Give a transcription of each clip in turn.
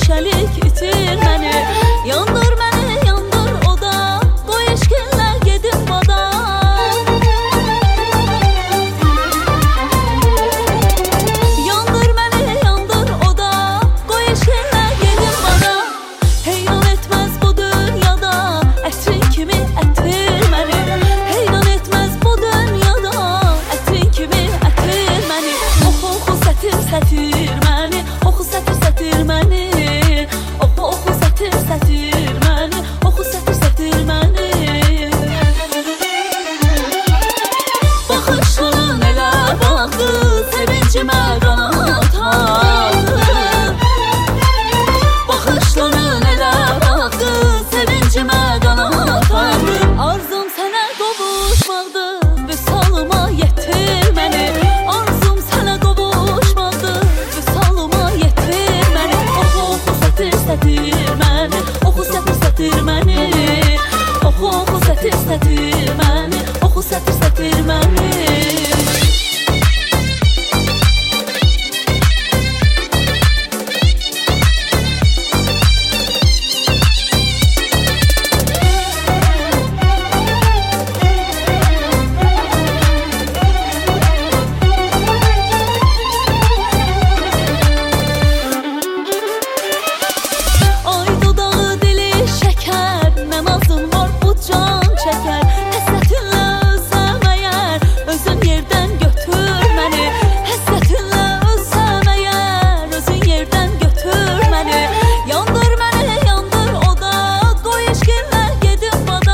neşəlik itir məni. Yandır məni, yandır oda, qoy eşqinlə gedim bada. Yandır məni, yandır oda, qoy eşqinlə gedim bada. Heyran etməz bu dünyada, ətrin kimi ətir məni. Heyran etməz bu dünyada, ətrin kimi ətir məni. Oxu, oxu, sətir, sətir məni. Oxu, sətir, sətir məni. Oxu, oxu, sətir, sətir məni. Oxu, sətir, sətir məni. Baxışların elə baxdı, sevincimə qanat aldı. Baxışların elə baxdı, sevincimə qanat aldı. Arzum sənə qovuşmaqdır, vüsalıma yetir məni. Arzum sənə qovuşmaqdır, vüsalıma yetir məni. Oxu, oxu, sətir, sətir məni. Oxu, sətir, sətir məni. Oxu, oxu, sətir, sətir məni. Oxu, sətir, sətir məni. Ay dodağı dili şəkər, nə nazın var bu can çəkər. Həsrətinlə ölsəm əgər, özün yerdən götür məni. Həsrətinlə ölsəm əgər, özün yerdən götür məni. Yandır məni, yandır oda, qoy eşqinlə gedim bada.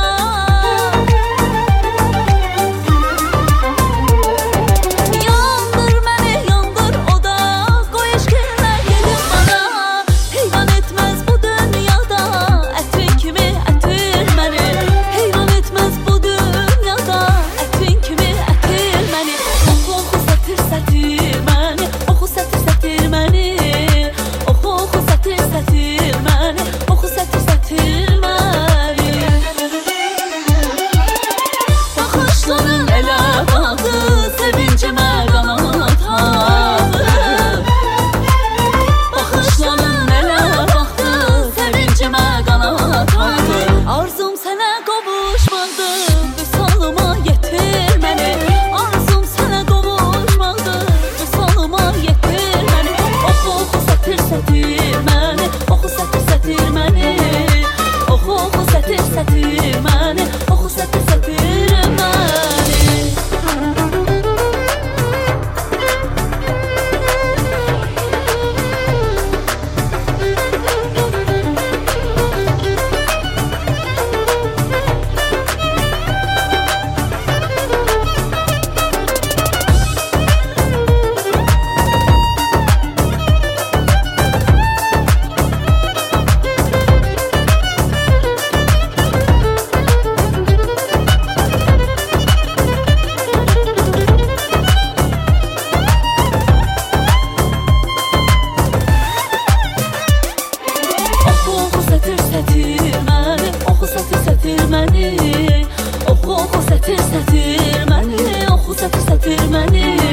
Yandır məni, yandır oda, qoy eşqinlə gedim bada. Heyran etməz bu dünyada, ətrin kimi ətir məni. Heyran etməz bu dünyada, ətrin kimi ətir məni. Oxu, oxu, sətir, sətir məni. Oxu, sətir, sətir məni. Oxu, oxu, sətir, sətir məni. Oxu, sətir, sətir məni. Baxışların elə baxdı, sevincimə qanat aldı. Baxışların elə baxdı, sevincimə qanat aldı. Arzum sənə qovuşmaqdır, vüsalıma yetir məni. Arzum sənə qovuşmaqdır, vüsalıma yetir məni. Oxu, oxu, sətir, sətir məni. Oxu, sətir, sətir məni. Oxu, oxu, sətir, sətir məni. Oxu, sətir, sətir məni. Oxu, oxu, sətir, sətir məni. Oxu, sətir, sətir məni. Oxu, oxu, sətir, sətir məni. Oxu, sətir, sətir məni.